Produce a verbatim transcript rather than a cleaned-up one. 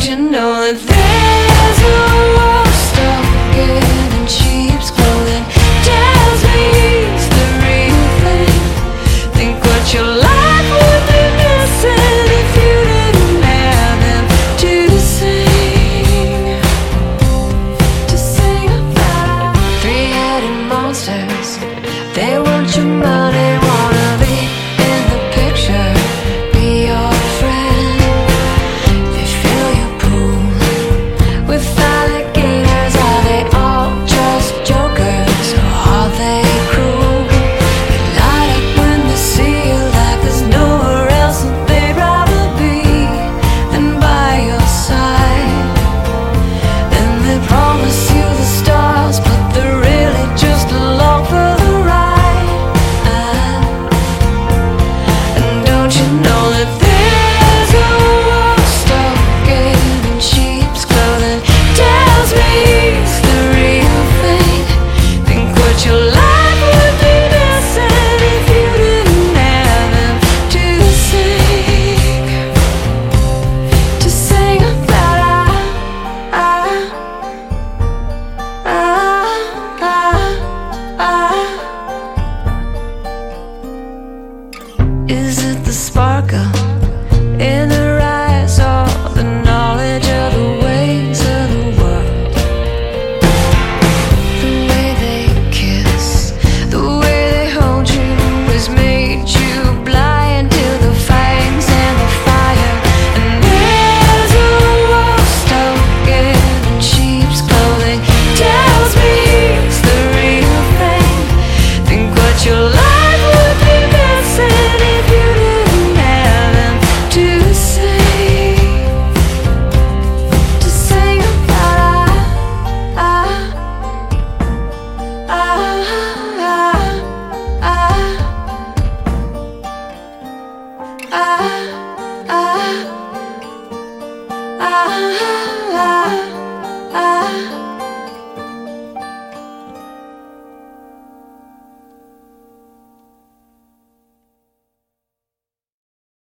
you know that there's a world stuck in sheep's clothing? Tells me he's the real thing. Think what your life would be missing if you didn't have him to sing, to sing about. Three-headed monsters, they want your money, wanna be in the picture, be your friend. They fill your pool with alligators. Are they all just jokers, or are they cruel? They light up when they see you like there's nowhere else that they'd rather be than by your side. Then they promise you the stars, but they're really just along for the ride. And don't you know that there's a world stuck in sheep's clothing? Tells me he's the real thing. Think what your life would be missing if you didn't have him to sing, to sing about. Ah, ah, ah, ah. Is it the sparkle in her eyes, or the knowledge of the ways of the world? The way they kiss, the way they hold you, has made you blind to the fangs and the fire. And there's a wolf stuck in sheep's clothing. Tells me he's the real thing. Think what your life would be missing if you didn't have him to sing, to sing about. Ah, ah, ah, ah, ah, ah, ah.